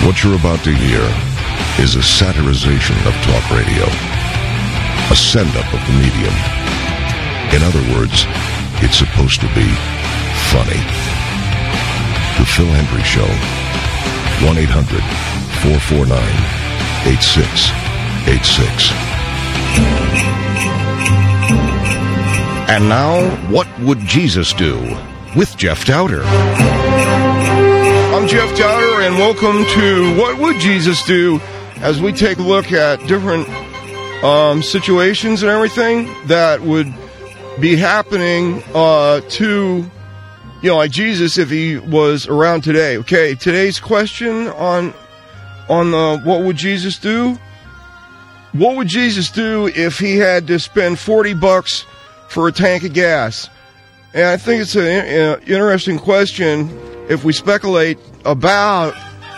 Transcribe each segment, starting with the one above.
What you're about to hear is a satirization of talk radio, a send-up of the medium. In other words, it's supposed to be funny. The Phil Hendrie Show, 1-800-449-8686. And now, What Would Jesus Do? With Jeff Dowder. I'm Jeff Dowder, and welcome to What Would Jesus Do? As we take a look at different situations and everything that would be happening to, like Jesus if he was around today. Okay, today's question on the What Would Jesus Do? What would Jesus do if he had to spend $40 for a tank of gas? And I think it's an interesting question if we speculate about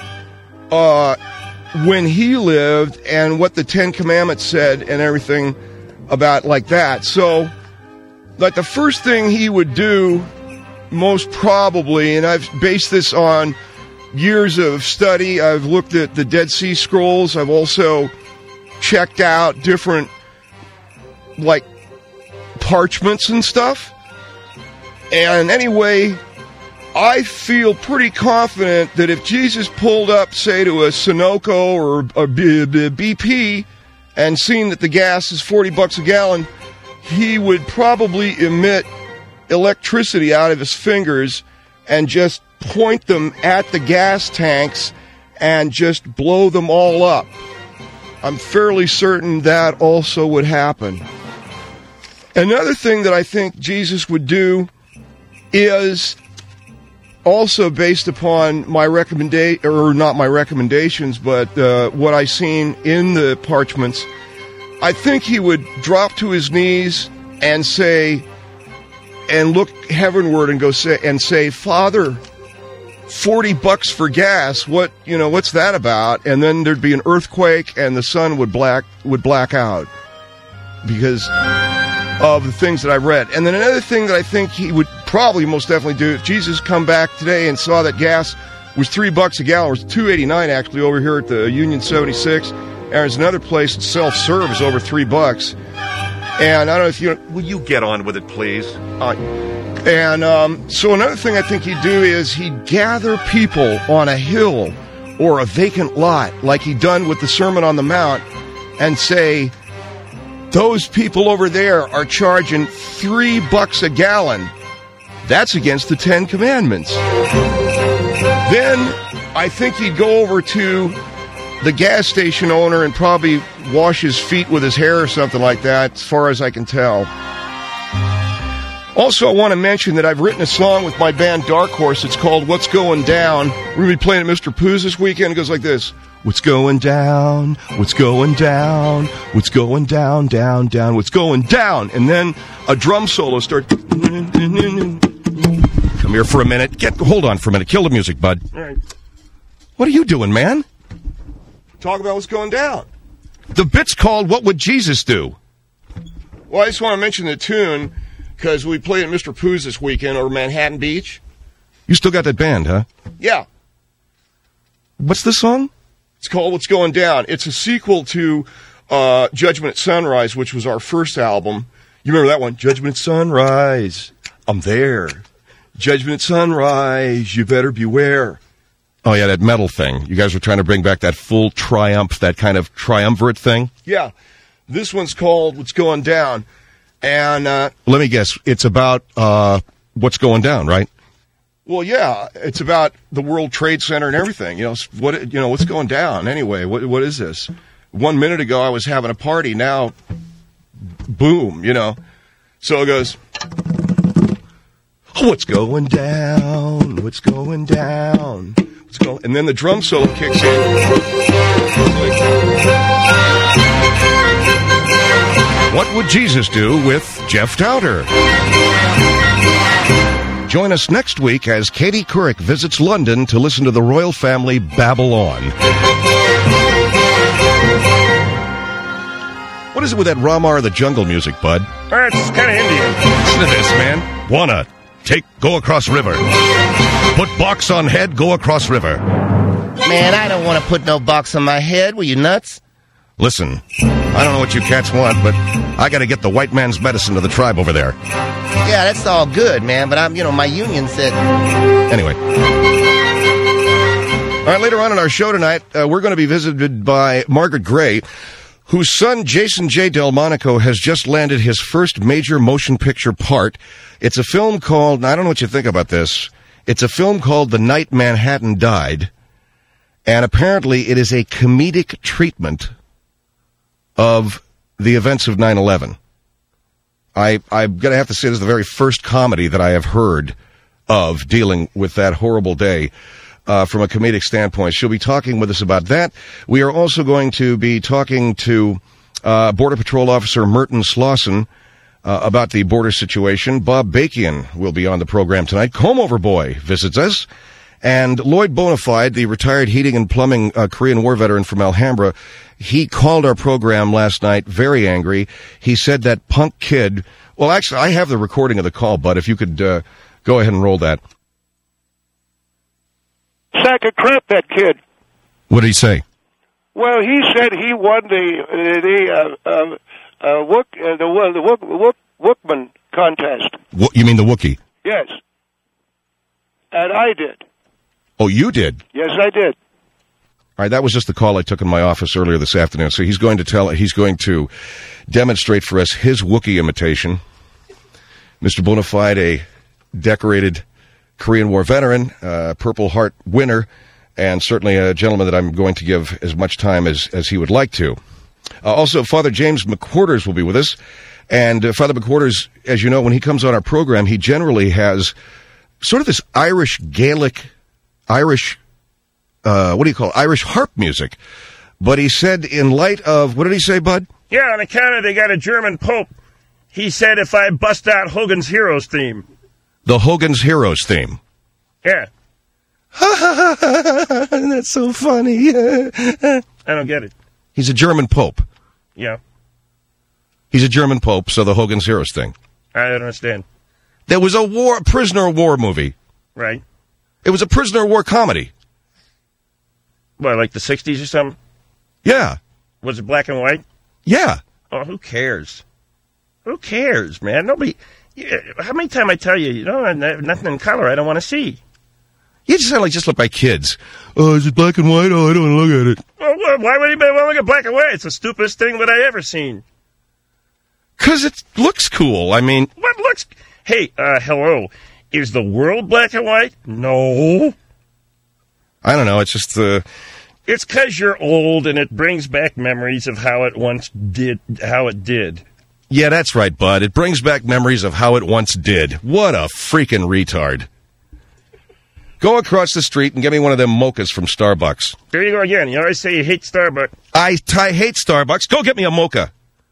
when he lived and what the Ten Commandments said and everything about like that. So, like the first thing he would do, most probably, and I've based this on years of study, I've looked at the Dead Sea Scrolls, I've also checked out different, like, parchments and stuff. And anyway, I feel pretty confident that if Jesus pulled up, say, to a Sunoco or a BP and seen that the gas is $40 a gallon, he would probably emit electricity out of his fingers and just point them at the gas tanks and just blow them all up. I'm fairly certain that also would happen. Another thing that I think Jesus would do is also based upon my not my recommendations, but what I seen in the parchments. I think he would drop to his knees and say, and look heavenward and say, Father, $40 for gas. What's that about? And then there'd be an earthquake and the sun would black out because of the things that I've read. And then another thing that I think he would probably most definitely do, if Jesus come back today and saw that gas was $3 a gallon, or $2.89 actually over here at the Union 76, and there's another place that self-serve is over $3. And I don't know if you... Will you get on with it, please? So another thing I think he'd do is he'd gather people on a hill or a vacant lot, like he done with the Sermon on the Mount, and say, those people over there are charging $3 a gallon. That's against the Ten Commandments. Then I think he'd go over to the gas station owner and probably wash his feet with his hair or something like that, as far as I can tell. Also, I want to mention that I've written a song with my band Dark Horse. It's called What's Going Down. We're going to be playing at Mr. Pooh's this weekend. It goes like this. What's going down? What's going down? What's going down, down, down? What's going down? And then a drum solo starts. Come here for a minute. Hold on for a minute. Kill the music, bud. All right. What are you doing, man? Talk about what's going down. The bit's called What Would Jesus Do? Well, I just want to mention the tune because we played at Mr. Pooh's this weekend over Manhattan Beach. You still got that band, huh? Yeah. What's the song? It's called What's Going Down. It's a sequel to Judgment at Sunrise, which was our first album. You remember that one? Judgment at Sunrise, I'm there. Judgment at Sunrise, you better beware. Oh, yeah, that metal thing. You guys were trying to bring back that full triumph, that kind of triumvirate thing? Yeah. This one's called What's Going Down. And let me guess, it's about what's going down, right? Well, yeah, it's about the World Trade Center and everything. What's going down anyway? What is this? 1 minute ago, I was having a party. Now, boom, So it goes, what's going down? What's going down? What's going? And then the drum solo kicks in. What Would Jesus Do? With Jeff Dowder. Join us next week as Katie Couric visits London to listen to the royal family babble on. What is it with that Ramar the Jungle music, bud? It's kind of Indian. Listen to this, man. Wanna go across river. Put box on head, go across river. Man, I don't want to put no box on my head. Were you nuts? Listen, I don't know what you cats want, but I got to get the white man's medicine to the tribe over there. Yeah, that's all good, man, but my union said... Anyway. All right, later on in our show tonight, we're going to be visited by Margaret Gray, whose son, Jason J. Delmonico, has just landed his first major motion picture part. It's a film called, I don't know what you think about this, it's a film called The Night Manhattan Died, and apparently it is a comedic treatment of the events of 9/11. I'm going to have to say this is the very first comedy that I have heard of dealing with that horrible day from a comedic standpoint. She'll be talking with us about that. We are also going to be talking to Border Patrol Officer Merton Slauson about the border situation. Bob Bakian will be on the program tonight. Comb-Over Boy visits us. And Lloyd Bonafide, the retired heating and plumbing Korean War veteran from Alhambra, he called our program last night very angry. He said that punk kid... Well, actually, I have the recording of the call, Bud, if you could go ahead and roll that. Sack of crap, that kid. What did he say? Well, he said he won the Wookman contest. You mean the Wookiee? Yes. And I did. Oh, you did? Yes, I did. All right, that was just the call I took in my office earlier this afternoon. So he's going to demonstrate for us his Wookiee imitation. Mr. Bonafide, a decorated Korean War veteran, Purple Heart winner, and certainly a gentleman that I'm going to give as much time as he would like to. Also, Father James McQuarters will be with us. And Father McQuarters, as you know, when he comes on our program, he generally has sort of this Irish Gaelic, Irish harp music. But he said in light of, what did he say, Bud? Yeah, on account of they got a German Pope, he said if I bust out Hogan's Heroes theme. The Hogan's Heroes theme. Yeah. That's so funny. I don't get it. He's a German Pope. Yeah. He's a German Pope, so the Hogan's Heroes thing. I don't understand. There was a prisoner of war movie. Right. It was a prisoner of war comedy. What, like the 60s or something? Yeah. Was it black and white? Yeah. Oh, who cares? Who cares, man? Nobody... How many times I tell you, nothing in color I don't want to see? You just sound like just look by kids. Oh, is it black and white? Oh, I don't want to look at it. Well, why would anybody want to look at black and white? It's the stupidest thing that I ever seen. Because it looks cool. I mean... What looks... Hey, hello. Is the world black and white? No. I don't know. It's just the... It's because you're old and it brings back memories of how it once did, how it did. Yeah, that's right, Bud. It brings back memories of how it once did. What a freaking retard. Go across the street and get me one of them mochas from Starbucks. There you go again. You always say you hate Starbucks. I hate Starbucks. Go get me a mocha.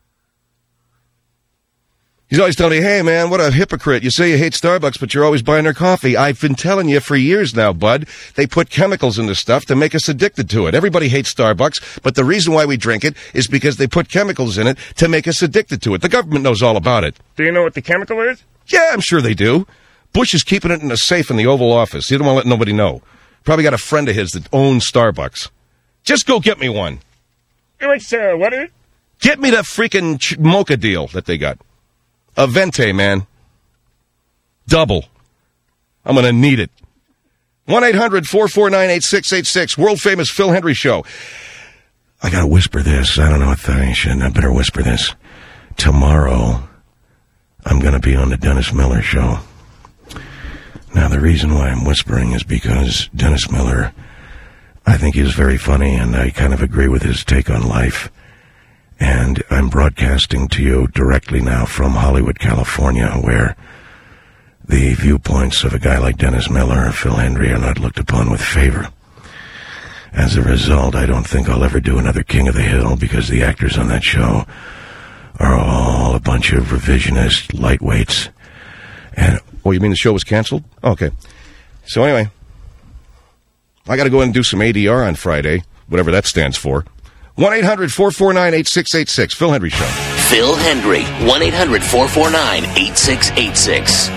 He's always telling me, hey, man, what a hypocrite. You say you hate Starbucks, but you're always buying their coffee. I've been telling you for years now, Bud. They put chemicals in the stuff to make us addicted to it. Everybody hates Starbucks, but the reason why we drink it is because they put chemicals in it to make us addicted to it. The government knows all about it. Do you know what the chemical is? Yeah, I'm sure they do. Bush is keeping it in a safe in the Oval Office. He don't want to let nobody know. Probably got a friend of his that owns Starbucks. Just go get me one. What is it? Get me the freaking mocha deal that they got. A Venti, man. Double. I'm going to need it. 1-800-449-8686. World-famous Phil Hendry Show. I got to whisper this. I don't know if I should. I better whisper this. Tomorrow, I'm going to be on the Dennis Miller Show. Now, the reason why I'm whispering is because Dennis Miller, I think he was very funny, and I kind of agree with his take on life. And I'm broadcasting to you directly now from Hollywood, California, where the viewpoints of a guy like Dennis Miller or Phil Hendry are not looked upon with favor. As a result, I don't think I'll ever do another King of the Hill because the actors on that show are all a bunch of revisionist lightweights. And, oh, you mean the show was canceled? Okay. So anyway, I got to go in and do some ADR on Friday, whatever that stands for. 1-800-449-8686. Phil Hendry Show. Phil Hendry. 1-800-449-8686.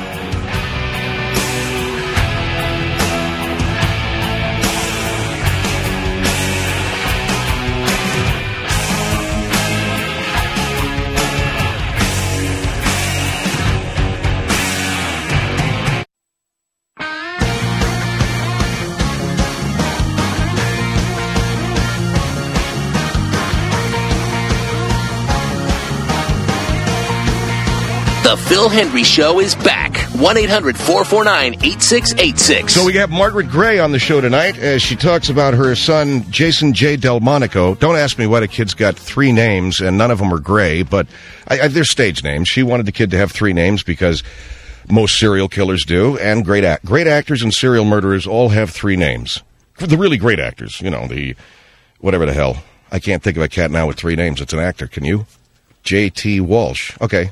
The Phil Hendry Show is back. 1-800-449-8686. So we have Margaret Gray on the show tonight as she talks about her son, Jason J. Delmonico. Don't ask me why the kid's got 3 names, and none of them are Gray, but they're stage names. She wanted the kid to have 3 names because most serial killers do, and great actors and serial murderers all have 3 names. The really great actors, the whatever the hell. I can't think of a cat now with 3 names. It's an actor. Can you? J.T. Walsh. Okay.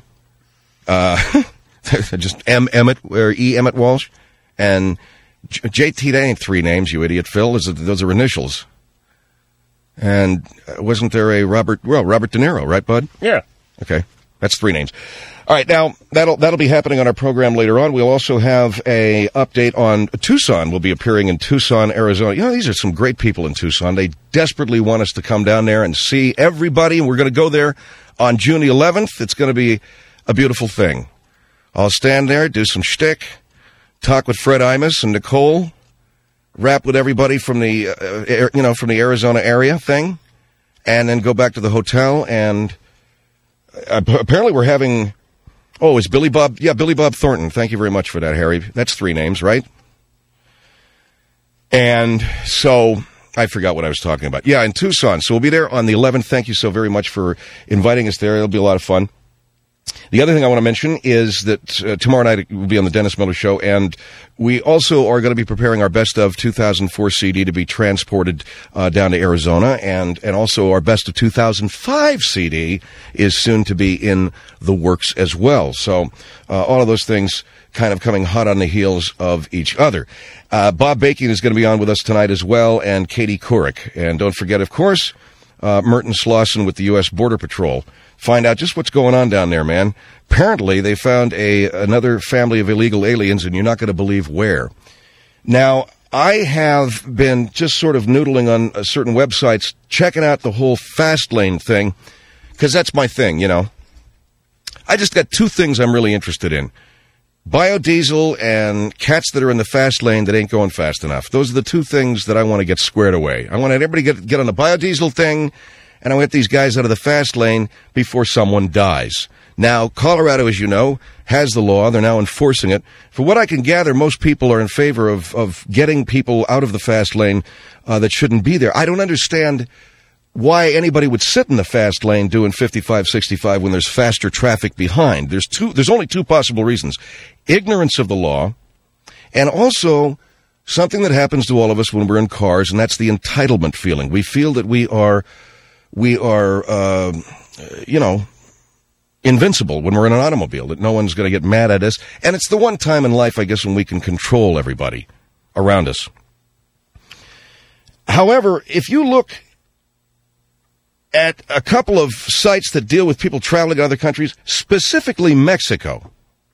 Just M. Emmett, or E. Emmett Walsh. And J.T., that ain't 3 names, you idiot, Phil. Those are initials. And wasn't there a Robert De Niro, right, bud? Yeah. Okay. That's 3 names. All right, now, that'll be happening on our program later on. We'll also have a update on Tucson. We'll be appearing in Tucson, Arizona. These are some great people in Tucson. They desperately want us to come down there and see everybody, and we're going to go there on June the 11th. It's going to be a beautiful thing. I'll stand there, do some shtick, talk with Fred Imus and Nicole, rap with everybody from the, from the Arizona area thing, and then go back to the hotel. And apparently we're having, it's Billy Bob. Yeah, Billy Bob Thornton. Thank you very much for that, Harry. That's 3 names, right? And so I forgot what I was talking about. Yeah, in Tucson. So we'll be there on the 11th. Thank you so very much for inviting us there. It'll be a lot of fun. The other thing I want to mention is that tomorrow night we'll be on the Dennis Miller Show, and we also are going to be preparing our Best of 2004 CD to be transported down to Arizona, and also our Best of 2005 CD is soon to be in the works as well. So all of those things kind of coming hot on the heels of each other. Bob Baking is going to be on with us tonight as well, and Katie Couric. And don't forget, of course, Merton Slauson with the U.S. Border Patrol. Find out just what's going on down there, man. Apparently, they found another family of illegal aliens, and you're not going to believe where. Now, I have been just sort of noodling on certain websites, checking out the whole fast lane thing, because that's my thing, I just got 2 things I'm really interested in. Biodiesel and cats that are in the fast lane that ain't going fast enough. Those are the 2 things that I want to get squared away. I want everybody get on the biodiesel thing, and I want these guys out of the fast lane before someone dies. Now, Colorado, as you know, has the law. They're now enforcing it. For what I can gather, most people are in favor of getting people out of the fast lane that shouldn't be there. I don't understand why anybody would sit in the fast lane doing 55, 65 when there's faster traffic behind. There's only 2 possible reasons. Ignorance of the law, and also something that happens to all of us when we're in cars, and that's the entitlement feeling. We feel that we are invincible when we're in an automobile, that no one's going to get mad at us. And it's the one time in life, I guess, when we can control everybody around us. However, if you look at a couple of sites that deal with people traveling to other countries, specifically Mexico.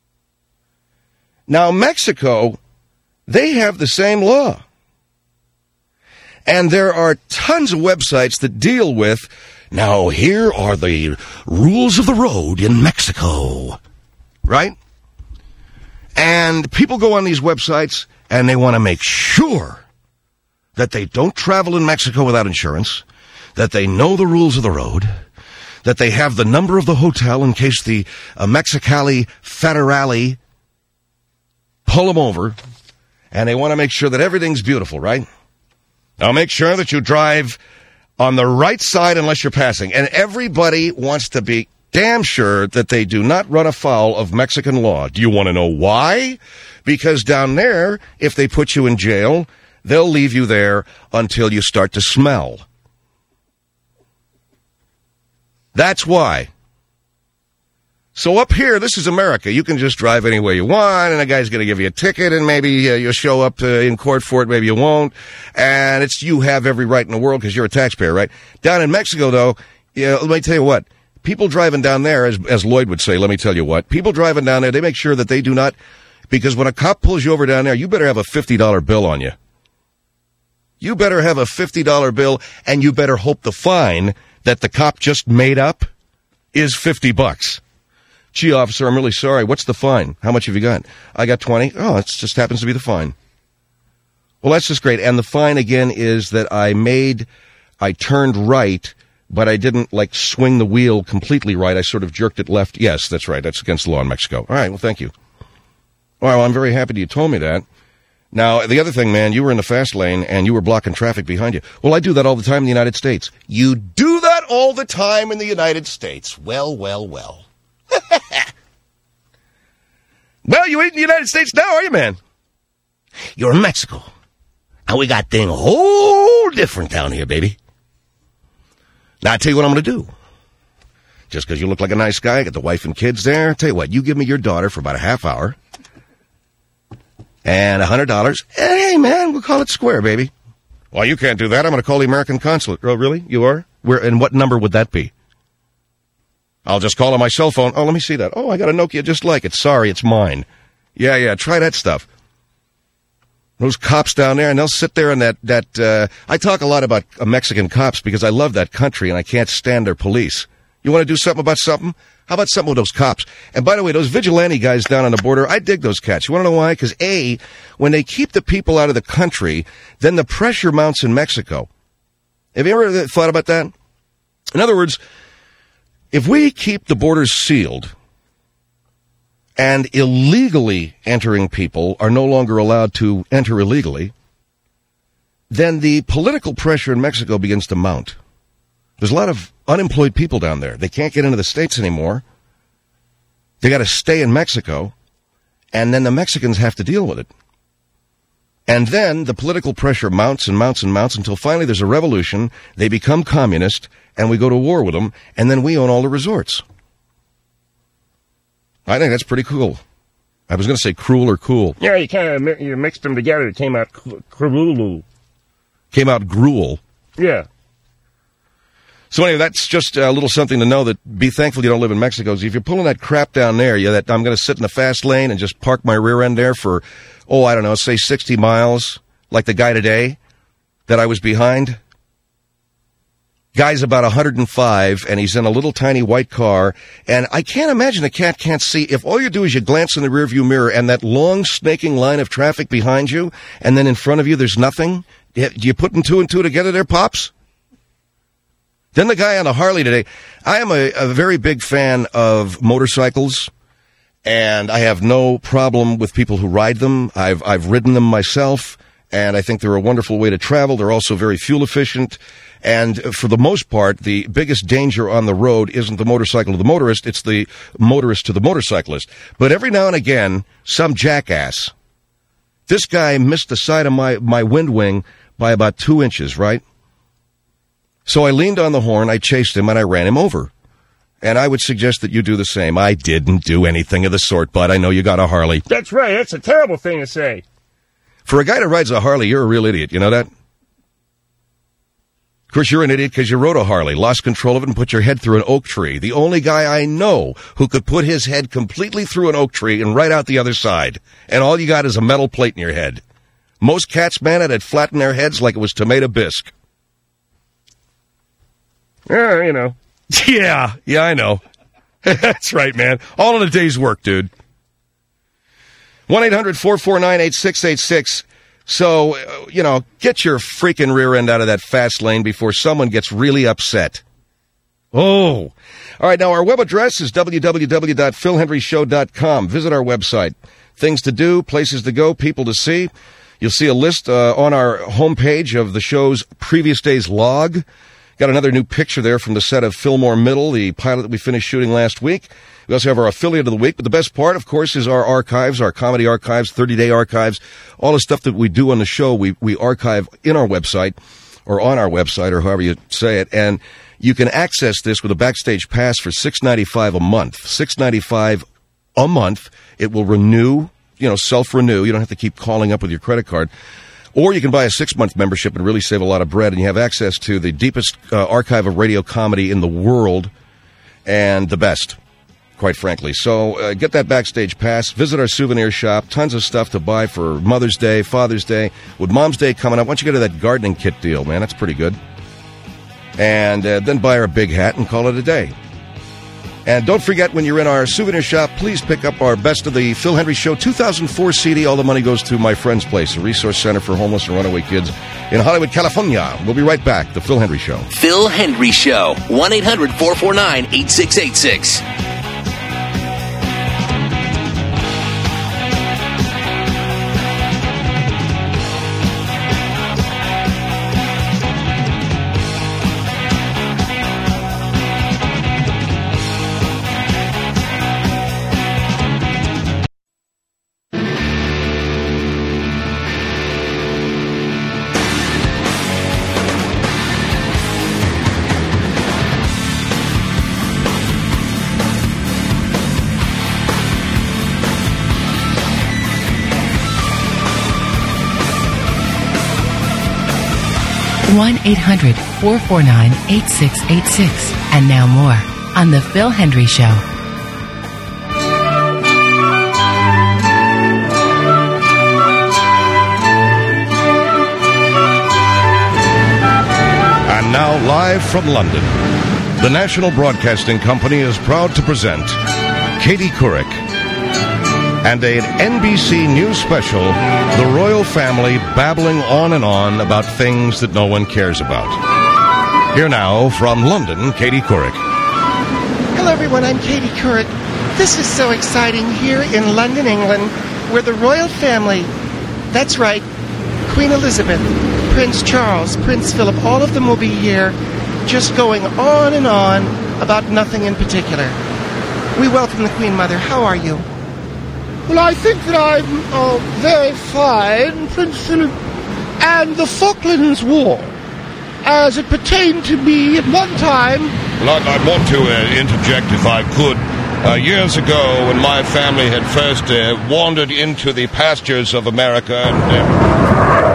Now, Mexico, they have the same law. And there are tons of websites that deal with, now here are the rules of the road in Mexico, right? And people go on these websites and they want to make sure that they don't travel in Mexico without insurance, that they know the rules of the road, that they have the number of the hotel in case the Mexicali Federale pull them over, and they want to make sure that everything's beautiful, right? Now make sure that you drive on the right side unless you're passing. And everybody wants to be damn sure that they do not run afoul of Mexican law. Do you want to know why? Because down there, if they put you in jail, they'll leave you there until you start to smell. That's why. So up here, this is America. You can just drive any way you want, and a guy's going to give you a ticket, and maybe you'll show up in court for it, maybe you won't. And you have every right in the world because you're a taxpayer, right? Down in Mexico, though, let me tell you what. People driving down there, as Lloyd would say, let me tell you what. People driving down there, they make sure that they do not, because when a cop pulls you over down there, you better have a $50 bill on you. You better have a $50 bill, and you better hope the fine that the cop just made up is $50. Gee, officer, I'm really sorry. What's the fine? How much have you got? I got 20. Oh, it just happens to be the fine. Well, that's just great. And the fine, again, is that I turned right but I didn't, like, swing the wheel completely right. I sort of jerked it left. Yes, that's right. That's against the law in Mexico. All right, well, thank you. All right, well, I'm very happy you told me that. Now, the other thing, man, you were in the fast lane and you were blocking traffic behind you. Well, I do that all the time in the United States. You do that all the time in the United States. Well. Well, you ain't in the United States now, are you, man? You're in Mexico. And we got things whole different down here, baby. Now, I tell you what I'm going to do. Just because you look like a nice guy, got the wife and kids there, I tell you what, you give me your daughter for about a half hour. And $100. And hey, man, we'll call it square, baby. Well, you can't do that. I'm going to call the American consulate. Oh, really? You are? Where? And what number would that be? I'll just call on my cell phone. Oh, let me see that. Oh, I got a Nokia just like it. Sorry, it's mine. Yeah, try that stuff. Those cops down there, and they'll sit there and I talk a lot about Mexican cops because I love that country and I can't stand their police. You want to do something about something? How about something with those cops? And by the way, those vigilante guys down on the border, I dig those cats. You want to know why? Because A, when they keep the people out of the country, then the pressure mounts in Mexico. Have you ever thought about that? In other words, if we keep the borders sealed and illegally entering people are no longer allowed to enter illegally, then the political pressure in Mexico begins to mount. There's a lot of unemployed people down there. They can't get into the States anymore. They got to stay in Mexico, and then the Mexicans have to deal with it. And then the political pressure mounts and mounts and mounts until finally there's a revolution, they become communist, and we go to war with them, and then we own all the resorts. I think that's pretty cool. I was going to say cruel or cool. Yeah, you mixed them together. It came out cruel. Came out gruel. Yeah. So anyway, that's just a little something to know, that be thankful you don't live in Mexico. If you're pulling that crap down there, that I'm going to sit in the fast lane and just park my rear end there for, I don't know, say 60 miles, like the guy today that I was behind. Guy's about 105, and he's in a little tiny white car, and I can't imagine a cat can't see. If all you do is you glance in the rearview mirror and that long snaking line of traffic behind you, and then in front of you there's nothing, do you put two and two together there, Pops? Then the guy on the Harley today, I am a very big fan of motorcycles, and I have no problem with people who ride them. I've ridden them myself, and I think they're a wonderful way to travel. They're also very fuel efficient, and for the most part, the biggest danger on the road isn't the motorcycle to the motorist, it's the motorist to the motorcyclist. But every now and again, some jackass. This guy missed the side of my wind wing by about 2 inches, right? So I leaned on the horn, I chased him, and I ran him over. And I would suggest that you do the same. I didn't do anything of the sort, bud. I know you got a Harley. That's right. That's a terrible thing to say. For a guy that rides a Harley, you're a real idiot. You know that? Of course, you're an idiot because you rode a Harley, lost control of it, and put your head through an oak tree. The only guy I know who could put his head completely through an oak tree and right out the other side. And all you got is a metal plate in your head. Most cats, man, had flattened their heads like it was tomato bisque. Yeah, you know. Yeah, I know. That's right, man. All in a day's work, dude. 1-800-449-8686. So, get your freaking rear end out of that fast lane before someone gets really upset. Oh. All right, now our web address is www.philhenryshow.com. Visit our website. Things to do, places to go, people to see. You'll see a list on our homepage of the show's previous day's log. Got another new picture there from the set of Fillmore Middle, the pilot that we finished shooting last week. We also have our affiliate of the week, but the best part, of course, is our archives, our comedy archives, 30-day archives. All the stuff that we do on the show, we archive in our website, or on our website, or however you say it. And you can access this with a Backstage Pass for $6.95 a month. $6.95 a month. It will renew, self-renew. You don't have to keep calling up with your credit card. Or you can buy a 6-month membership and really save a lot of bread, and you have access to the deepest archive of radio comedy in the world, and the best, quite frankly. So get that Backstage Pass. Visit our souvenir shop. Tons of stuff to buy for Mother's Day, Father's Day. With Mom's Day coming up, why don't you go to that gardening kit deal, man? That's pretty good. And then buy her a big hat and call it a day. And don't forget, when you're in our souvenir shop, please pick up our Best of the Phil Hendrie Show 2004 CD. All the money goes to My Friend's Place, a resource center for homeless and runaway kids in Hollywood, California. We'll be right back. The Phil Hendrie Show. Phil Hendrie Show. 1-800-449-8686. one 1-800-449-8686. And now more on The Phil Hendrie Show. And now, live from London, the National Broadcasting Company is proud to present Katie Couric and an NBC News special, The Royal Family babbling on and on about things that no one cares about. Here now, from London, Katie Couric. Hello, everyone. I'm Katie Couric. This is so exciting here in London, England, where the royal family, that's right, Queen Elizabeth, Prince Charles, Prince Philip, all of them will be here, just going on and on about nothing in particular. We welcome the Queen Mother. How are you? Well, I think that I'm very fine, Prince Philip, and the Falklands War, as it pertained to me at one time. Well, I'd want to interject if I could. Years ago, when my family had first wandered into the pastures of America and...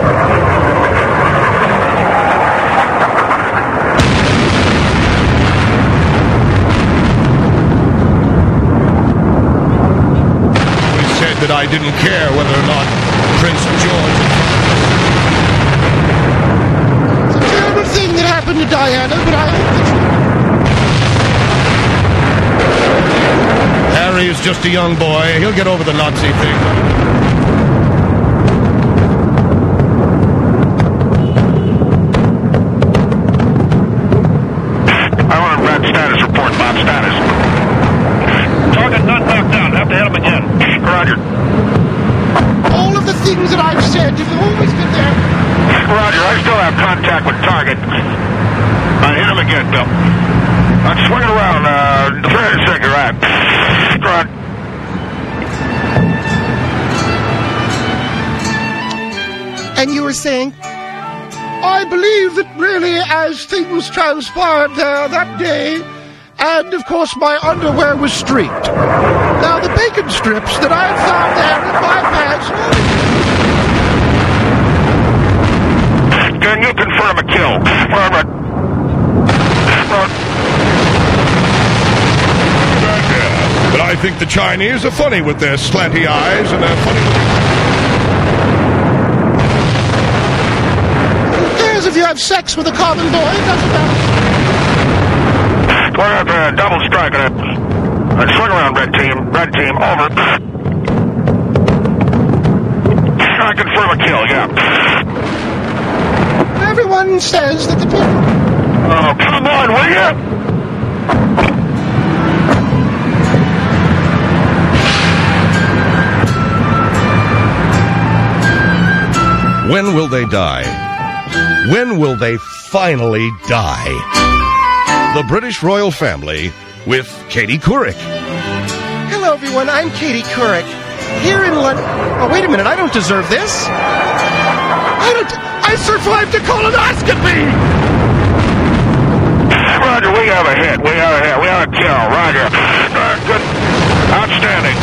that I didn't care whether or not Prince George... It's a terrible thing that happened to Diana, but I hope that Harry is just a young boy. He'll get over the Nazi thing. I want a red status report, Bob. Status. Target not knocked down. Have to hit him again. Roger. all of the things that I've said have always been there. Roger, I still have contact with target. Hit him again, Bill. I'm swinging around. 30 seconds, right. Run. And you were saying? I believe that really, as things transpired there that day, and of course my underwear was streaked. Now the bacon strips that I found there in my pants. Can you confirm a kill? But I think the Chinese are funny with their slanty eyes and their funny... Who cares if you have sex with a common boy? It doesn't matter. We're at double strike on it. Swing around, red team. Red team, over. I confirm a kill, yeah. Everyone says that the people... Oh, come on, will you? When will they die? When will they finally die? The British royal family with Katie Couric. Hello, everyone. I'm Katie Couric. Here in London... Oh, wait a minute. I don't deserve this. I survived a colonoscopy! Roger, we have a hit. We have a hit. We have a kill. Roger. Good. Outstanding.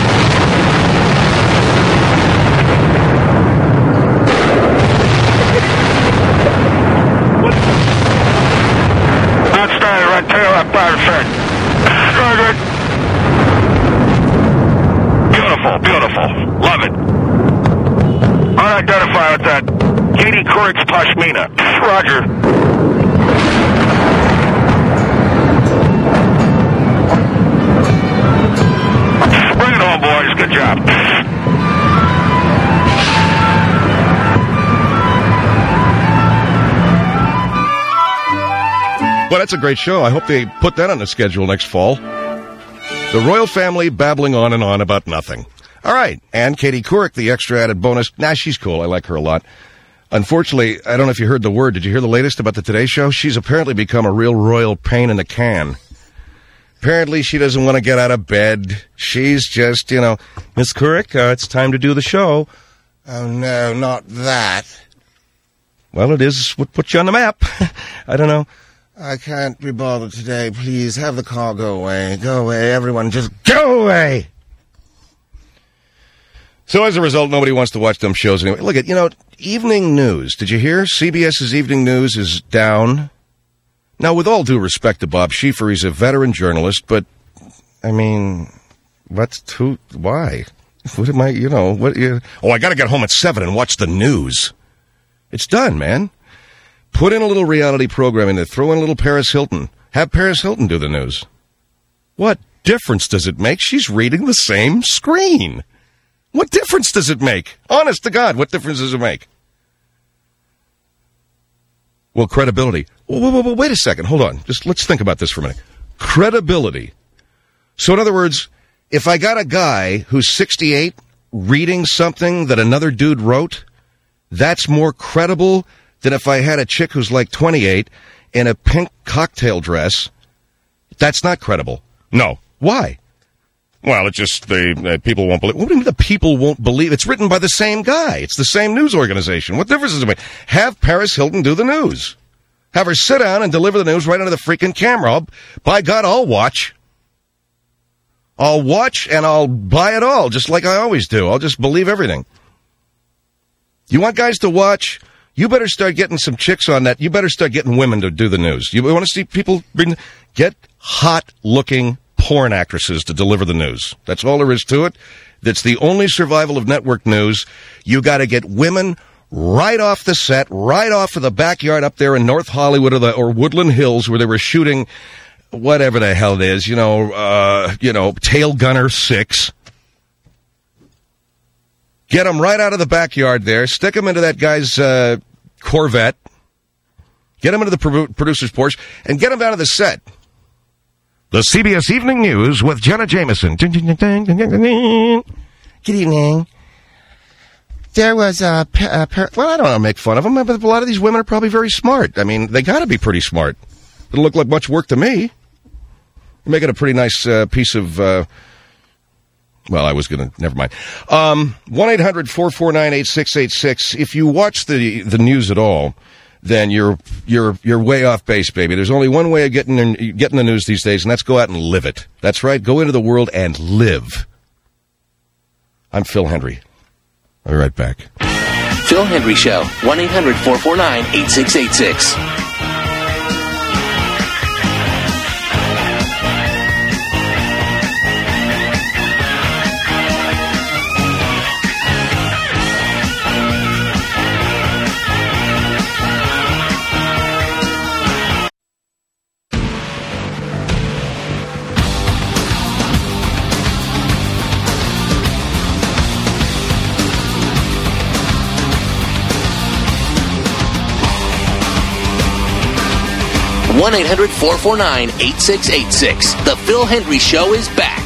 Outstanding. Right tail up. Perfect. Roger. Beautiful. Beautiful. Love it. Unidentified with that. Katie Couric's Pashmina. Roger. boys. Good job. Well, that's a great show. I hope they put that on the schedule next fall. The royal family babbling on and on about nothing. All right. And Katie Couric, the extra added bonus. She's cool. I like her a lot. Unfortunately, I don't know if you heard the word. Did you hear the latest about the Today Show? She's apparently become a real royal pain in the can. Apparently, she doesn't want to get out of bed. She's just, Miss Couric, it's time to do the show. Oh, no, not that. Well, it is what put you on the map. I don't know. I can't be bothered today. Please, have the car go away. Go away, everyone. Just go away. So as a result, nobody wants to watch them shows anyway. Look at, evening news. Did you hear? CBS's evening news is down. Now, with all due respect to Bob Schieffer, he's a veteran journalist, but, why? What am I, I gotta get home at 7 and watch the news. It's done, man. Put in a little reality programming there. Throw in a little Paris Hilton. Have Paris Hilton do the news. What difference does it make? She's reading the same screen. What difference does it make? Honest to God, what difference does it make? Well, credibility. Wait a second. Hold on. Just let's think about this for a minute. Credibility. So in other words, if I got a guy who's 68 reading something that another dude wrote, that's more credible than if I had a chick who's like 28 in a pink cocktail dress. That's not credible. No. Why? Well, it's just people won't believe. What do you mean the people won't believe? It's written by the same guy. It's the same news organization. What difference does it make? Have Paris Hilton do the news. Have her sit down and deliver the news right under the freaking camera. By God, I'll watch. I'll watch and I'll buy it all, just like I always do. I'll just believe everything. You want guys to watch? You better start getting some chicks on that. You better start getting women to do the news. You want to see people get hot-looking porn actresses to deliver the news. That's all there is to it. That's the only survival of network news. You got to get women right off the set, right off of the backyard up there in North Hollywood or Woodland Hills where they were shooting whatever the hell it is, Tail Gunner 6. Get them right out of the backyard there. Stick them into that guy's Corvette. Get them into the producer's Porsche. And get them down to the set. The CBS Evening News with Jenna Jameson. Good evening. There was well, I don't want to make fun of them, but a lot of these women are probably very smart. They got to be pretty smart. It'll look like much work to me. Make it a pretty nice piece of... Well, I was going to... Never mind. 1-800-449-8686. If you watch the news at all, then you're way off base, baby. There's only one way of getting the news these days, and that's go out and live it. That's right. Go into the world and live. I'm Phil Hendry. I'll be right back. Phil Hendry Show. 1-800-449-8686. 1-800-449-8686. The Phil Hendry Show is back.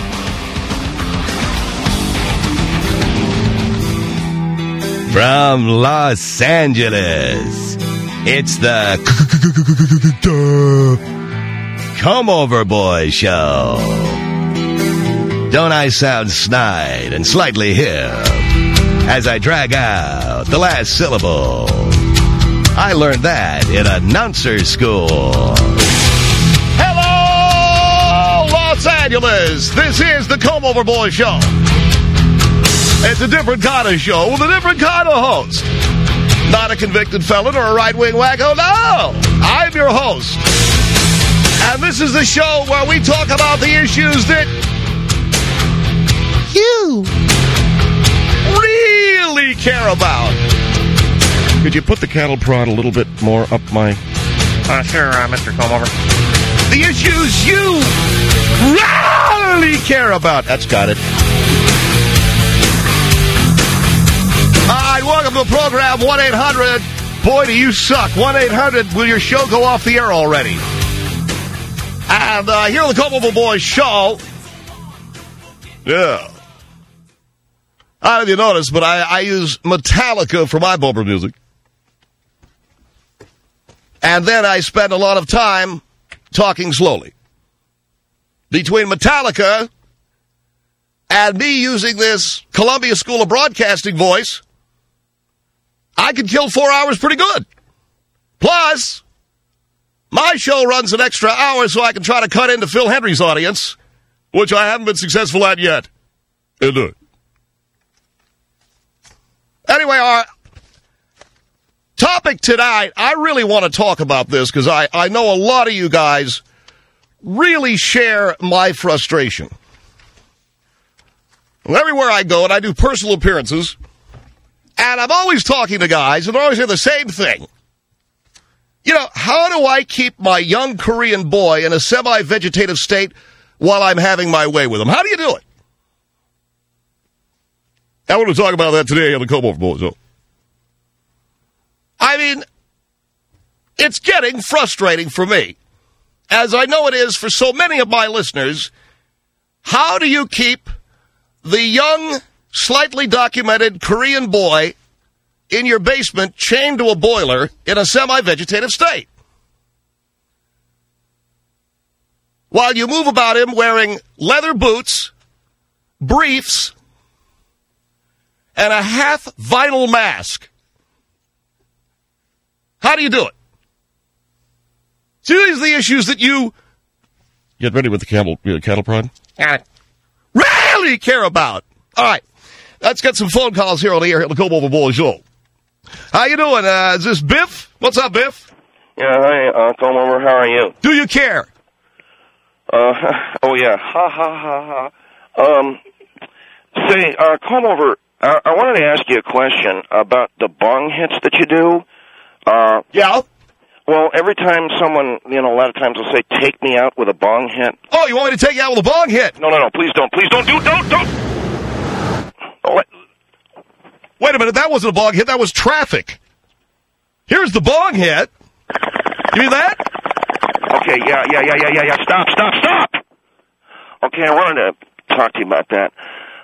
From Los Angeles, it's the Come Over Boy Show. Don't I sound snide and slightly hip as I drag out the last syllable? I learned that in announcer school. Hello, Los Angeles. This is the Come Over Boy Show. It's a different kind of show with a different kind of host. Not a convicted felon or a right-wing wacko. No, I'm your host. And this is the show where we talk about the issues that you really care about. Could you put the cattle prod a little bit more up my... Sure, Mr. Comeover. The issues you really care about. That's got it. All right, welcome to the program, 1-800. Boy, do you suck. 1-800, will your show go off the air already? And here on the Culpable Boys show, yeah. I don't know if you noticed, but I use Metallica for my bumper music. And then I spend a lot of time talking slowly. Between Metallica and me using this Columbia School of Broadcasting voice, I could kill 4 hours pretty good. Plus, my show runs an extra hour so I can try to cut into Phil Hendry's audience, which I haven't been successful at yet. Anyway, our topic tonight, I really want to talk about this because I know a lot of you guys really share my frustration. Well, everywhere I go, and I do personal appearances, and I'm always talking to guys, and they always say the same thing. You know, how do I keep my young Korean boy in a semi-vegetative state while I'm having my way with him? How do you do it? I want to talk about that today on the Come Over Boys. I mean, it's getting frustrating for me, as I know it is for so many of my listeners. How do you keep the young, slightly documented Korean boy in your basement chained to a boiler in a semi-vegetative state, while you move about him wearing leather boots, briefs, and a half vinyl mask? How do you do it? So these are the issues that you get ready with the cattle prod? Really care about. All right. Let's get some phone calls here on the air at the Come Over Boys show. How you doing? Is this Biff? What's up, Biff? Yeah, hi, Come Over. How are you? Do you care? Oh, yeah. Ha, ha, ha, ha. Say, Come Over, I wanted to ask you a question about the bong hits that you do. Yeah? Well, every time someone, a lot of times will say, take me out with a bong hit. Oh, you want me to take you out with a bong hit? No, please don't. Please don't. Don't. Wait a minute, that wasn't a bong hit, that was traffic. Here's the bong hit. You mean that? Okay, yeah. Stop. Okay, I wanted to talk to you about that.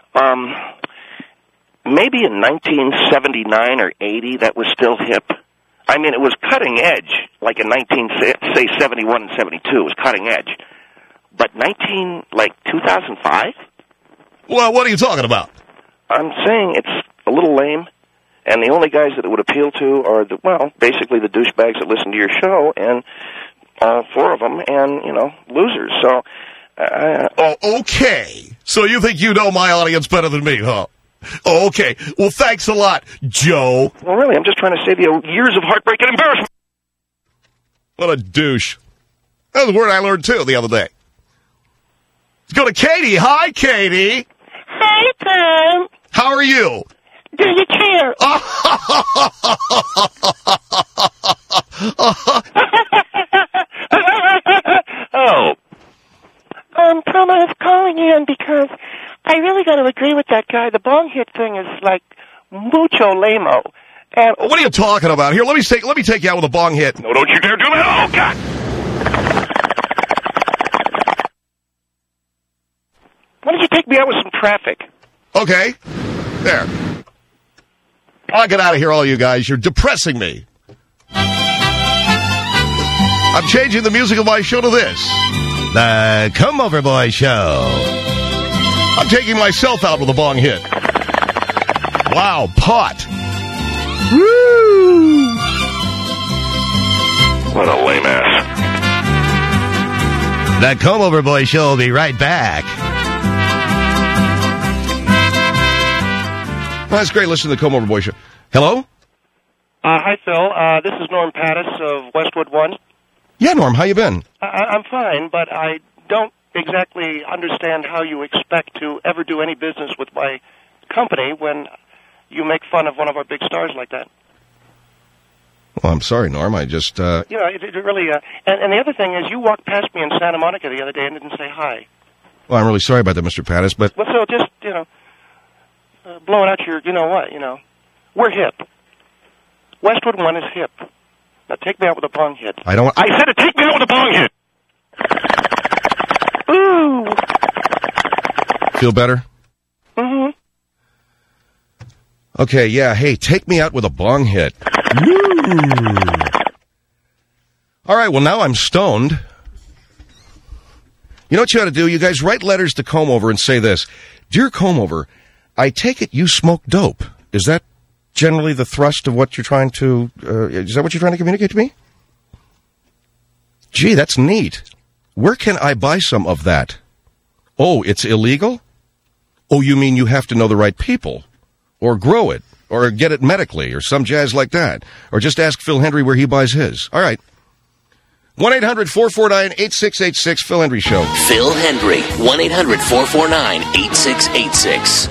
Maybe in 1979 or 80, that was still hip. I mean, it was cutting edge, like in 71 and 72, it was cutting edge. But 2005? Well, what are you talking about? I'm saying it's a little lame, and the only guys that it would appeal to are, basically the douchebags that listen to your show, and all four of them, and, losers. So, okay. So you think you know my audience better than me, huh? Oh, okay. Well, thanks a lot, Joe. Well, really, I'm just trying to save you years of heartbreak and embarrassment. What a douche. That was a word I learned, too, the other day. Let's go to Katie. Hi, Katie. Hi, Tom. How are you? Do you care? Oh. Tom, I was calling in because I really got to agree with that guy. The bong hit thing is like mucho lame-o. And what are you talking about? Here, let me take you out with a bong hit. No, don't you dare do that. Oh, God. Why don't you take me out with some traffic? Okay. There. I'll get out of here, all you guys. You're depressing me. I'm changing the music of my show to this. The Come Over Boy Show. I'm taking myself out with a bong hit. Wow, pot. Woo! What a lame ass. The Come Over Boy Show will be right back. Well, that's great. Listen to the Come Over Boy Show. Hello? Hi, Phil. This is Norm Pattis of Westwood One. Yeah, Norm, how you been? I'm fine, but I don't exactly understand how you expect to ever do any business with my company when you make fun of one of our big stars like that. Well, I'm sorry, Norm. I just... You know, it really... and the other thing is, you walked past me in Santa Monica the other day and didn't say hi. Well, I'm really sorry about that, Mr. Pattis, but... Well, so just, blowing out your, we're hip. Westwood One is hip. Now take me out with a bong hit. I don't... I said to take me out with a bong hit! Ooh! Feel better? Mm-hmm. Okay, yeah, hey, take me out with a bong hit. Woo! All right, well, now I'm stoned. You know what you ought to do? You guys write letters to Comeover and say this. Dear Comeover, I take it you smoke dope. Is that generally the thrust of what you're trying to... is that what you're trying to communicate to me? Gee, that's neat. Where can I buy some of that? Oh, it's illegal? Oh, you mean you have to know the right people? Or grow it? Or get it medically? Or some jazz like that? Or just ask Phil Hendry where he buys his? All right. 1-800-449-8686, Phil Hendry Show. Phil Hendry, 1-800-449-8686.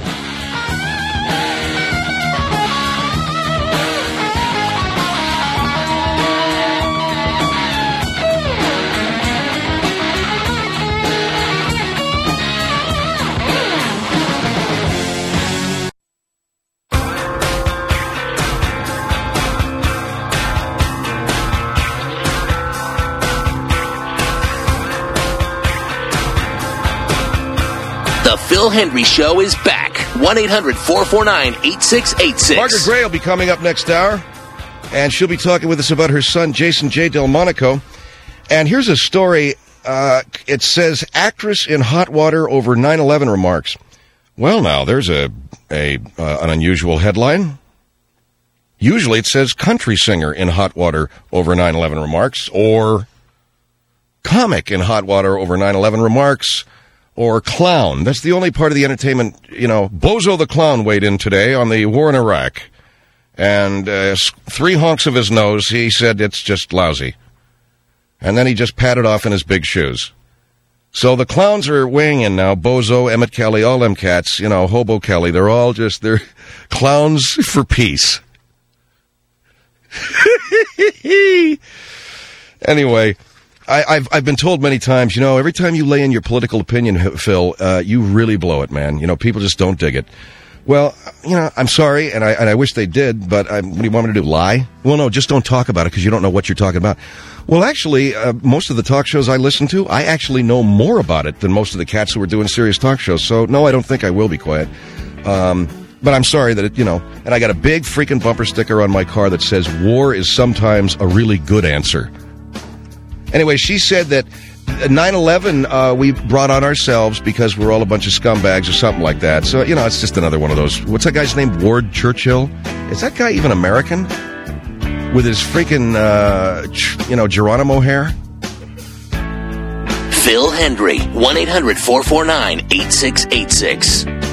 The Phil Hendry Show is back. 1-800-449-8686. Margaret Gray will be coming up next hour, and she'll be talking with us about her son, Jason J. Delmonico. And here's a story. It says, actress in hot water over 9/11 remarks. Well, now, there's an unusual headline. Usually it says country singer in hot water over 9/11 remarks, or comic in hot water over 9/11 remarks, or clown. That's the only part of the entertainment, Bozo the Clown weighed in today on the war in Iraq. And 3 honks of his nose, he said it's just lousy. And then he just patted off in his big shoes. So the clowns are weighing in now. Bozo, Emmett Kelly, all them cats, Hobo Kelly. They're clowns for peace. Anyway... I've been told many times, every time you lay in your political opinion, Phil, you really blow it, man. People just don't dig it. Well, I'm sorry, and I wish they did, but what do you want me to do, lie? Well, no, just don't talk about it because you don't know what you're talking about. Well, actually, most of the talk shows I listen to, I actually know more about it than most of the cats who are doing serious talk shows. So, no, I don't think I will be quiet. But I'm sorry that and I got a big freaking bumper sticker on my car that says, war is sometimes a really good answer. Anyway, she said that 9/11 we brought on ourselves because we're all a bunch of scumbags or something like that. So, it's just another one of those. What's that guy's name? Ward Churchill? Is that guy even American? With his freaking, Geronimo hair? Phil Hendry, 1-800-449-8686.